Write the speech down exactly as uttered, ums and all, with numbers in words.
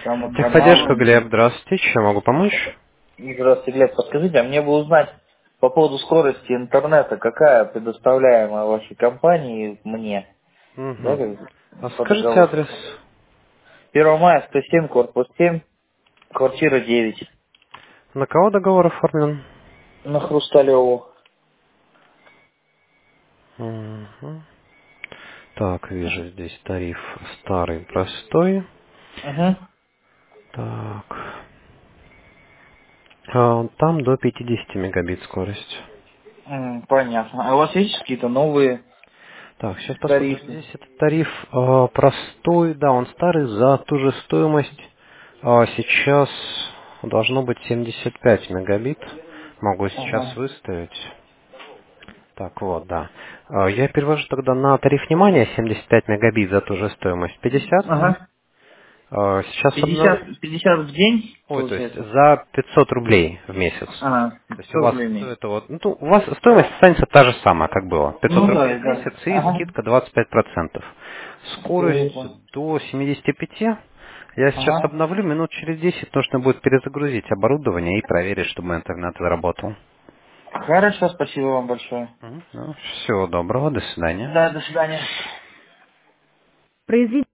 Техподдержка, Самоканал. Глеб, здравствуйте, чем могу помочь? Здравствуйте, Глеб. Подскажите, а мне бы узнать по поводу скорости интернета, какая предоставляемая вашей компанией мне, да, Угу. как бы, А по скажите договору. адрес, первое мая, сто семь, корпус семь, квартира девять, на кого договор оформлен? на Хрусталеву. Угу. Так, вижу здесь тариф старый, простой. Угу. Так, а, там до пятидесяти мегабит скорость. М, Понятно. А у вас есть какие-то новые Так, сейчас посмотрим. тарифы? Здесь этот тариф а, простой, да, он старый, за ту же стоимость. А, сейчас должно быть семьдесят пять мегабит. Могу сейчас Ага. выставить. Так, вот, да. А, Я перевожу тогда на тариф внимания семьдесят пять мегабит за ту же стоимость пятьдесят. Ага. А, Сейчас обнов... пятьдесят, пятьдесят в день, Ой, то есть получается? за пятьсот рублей в месяц. Ага, То есть у пятьсот вас рублей в месяц. стоит вот, ну, у вас стоимость останется та же самая, как было. пятьсот Ну да, рублей в да. месяц и Ага. скидка двадцать пять процентов. Все, я Скорость понял. до семидесяти пяти. Я сейчас Ага. обновлю, минут через десять нужно будет перезагрузить оборудование и проверить, чтобы интернет заработал. Хорошо, спасибо вам большое. Мгм. Ну, всего доброго, до свидания. Да, до свидания. Произведение